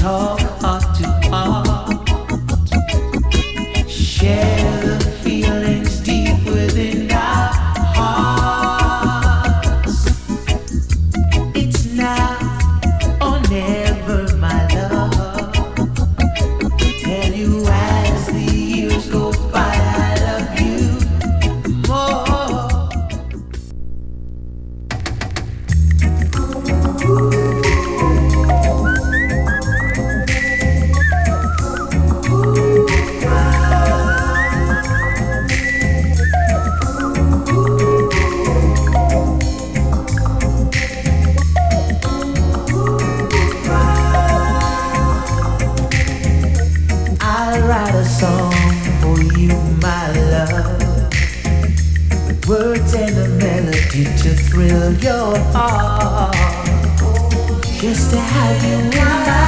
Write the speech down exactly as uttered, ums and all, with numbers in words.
talk heart to heart, share the feelings deep within our hearts. It's now or never, my love. Tell you as the years go by, I love you more. I'll write a song for you, my love, with words and a melody to thrill your heart, just to have you in my